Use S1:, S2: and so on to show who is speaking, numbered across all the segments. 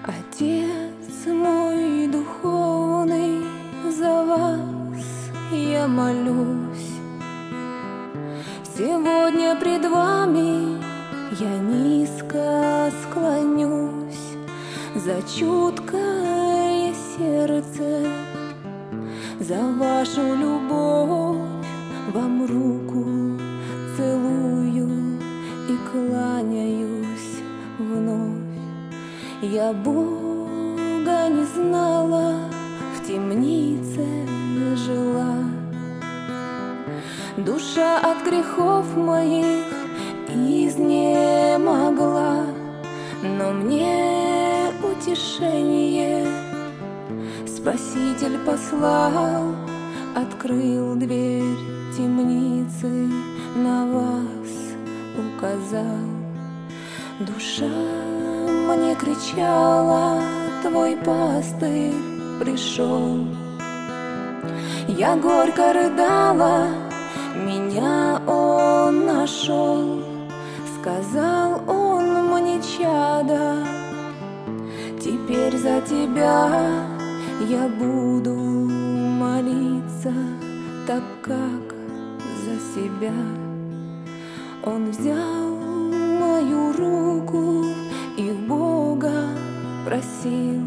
S1: Отец мой духовный, за вас я молюсь. Сегодня пред вами я низко склонюсь за чуткое сердце, за вашу любовь вам руку целую и кланяюсь вновь. Я Бога не знала, в темнице жила. Душа от грехов моих изнемогла, но мне утешение Спаситель послал, открыл дверь темницы, на вас указал. Душа мне кричала, твой пастырь пришел. Я горько рыдала, меня он нашел. Сказал он мне: чадо, теперь за тебя я буду молиться, так как за себя. Он взял мою руку и Бога просил: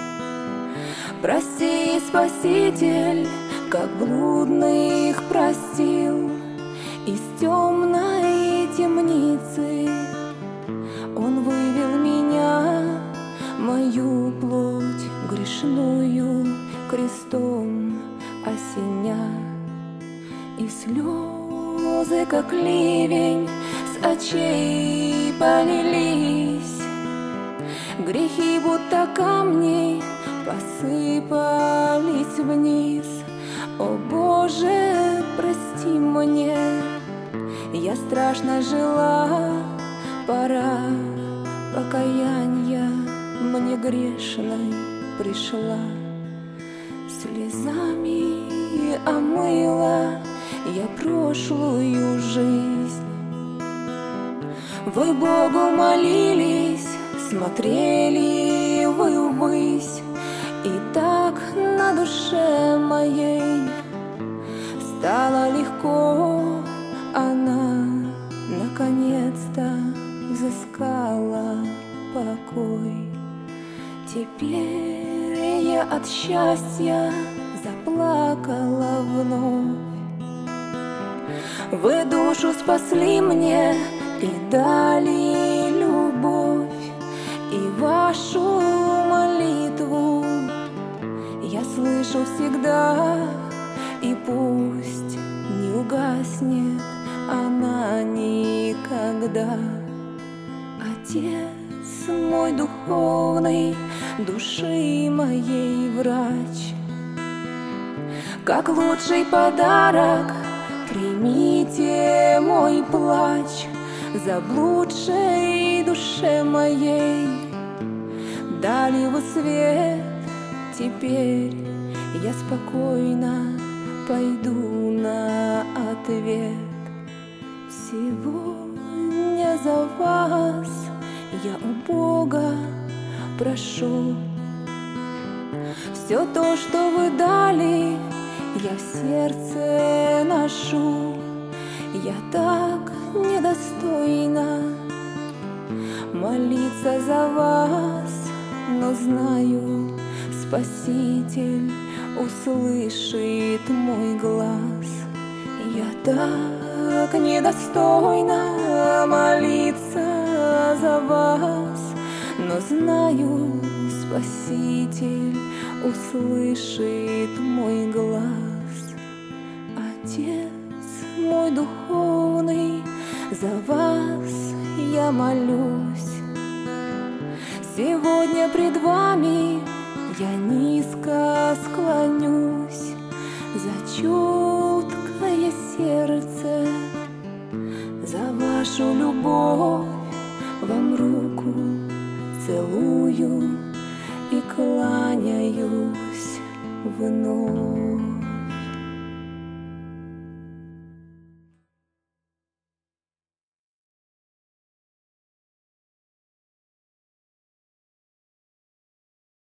S1: прости, Спаситель, как блудных простил. Из темной темницы Он вывел меня, мою плоть грешную крестом осеня. И слезы, как ливень, с очей полились, грехи, будто камни, посыпались вниз. О Боже, прости мне, я страшно жила, пора покаяния мне грешной пришла. Слезами омыла я прошлую жизнь. Вы Богу молились, смотрели вы ввысь, и так на душе моей стало легко. Она наконец-то взыскала покой. Теперь я от счастья заплакала вновь. Вы душу спасли мне и дали любовь, и вашу молитву я слышу всегда, и пусть не угаснет она никогда. Отец мой духовный, души моей врач, как лучший подарок примите мой плач. Заблудшей душе моей дали вы свет, теперь я спокойно пойду на ответ. Сегодня за вас я у Бога прошу. Все то, что вы дали, я в сердце ношу. Я так недостойна молиться за вас, но знаю, Спаситель услышит мой глаз. Я так недостойна молиться за вас, но знаю, Спаситель услышит мой глаз. Отец мой духовный, за вас я молюсь. Сегодня пред вами я низко склонюсь за чуткое сердце, за вашу любовь вам руку целую и кланяюсь вновь.